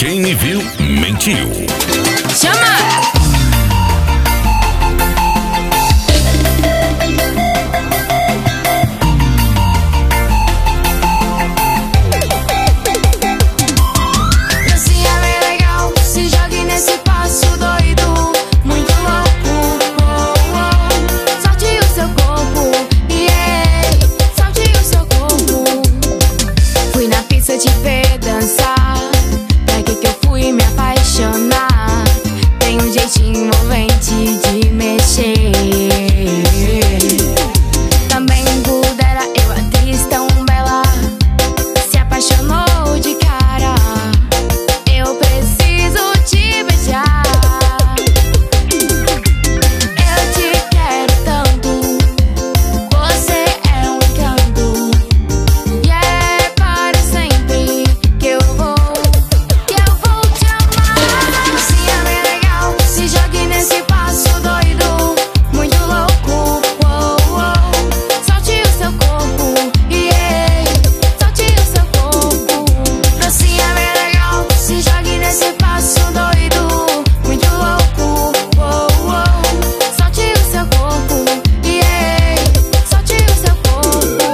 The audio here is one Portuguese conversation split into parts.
Quem me viu, mentiu. Chama! Te ver dançar, pra que eu fui me apaixonar? Tem um jeitinho envolvente de mexer. Também pudera eu, atriz tão bela, se apaixonou de cara. Eu preciso te beijar. Eu te quero tanto, você é um encanto. E é para sempre que eu vou te amar. Se é bem legal, se jogue nesse passo doido, muito louco. Solte o seu corpo, solte o seu corpo. Se é bem legal, se jogue nesse passo doido, muito louco. Solte o seu corpo, solte o seu corpo.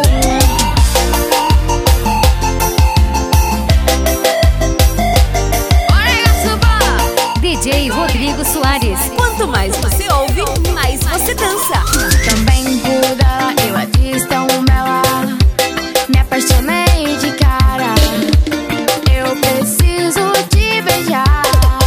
DJ Rodrigo Soares. Quanto mais você ouve, mais você dança. Também puda, eu atriz tão bela, me apaixonei de cara. Eu preciso te beijar.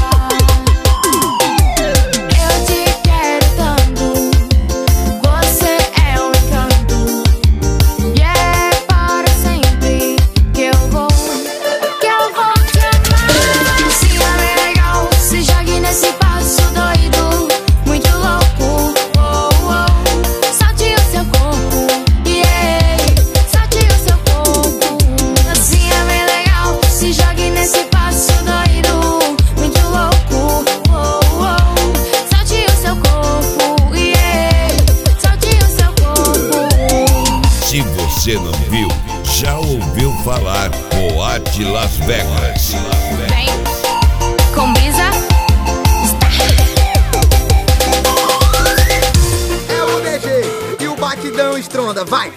Eu te quero tanto, você é um encanto. E é para sempre que eu vou te amar. Se é bem legal, se jogue nesse passo doido, muito louco. Solte o seu corpo, solte o seu corpo. Assim é bem legal, se jogue nesse passo doido, muito louco. Solte o seu corpo, solte o seu corpo. Se você não viu, já ouviu falar. Boate Las Vegas. Vem com brisa. É o DG e o batidão estronda, vai!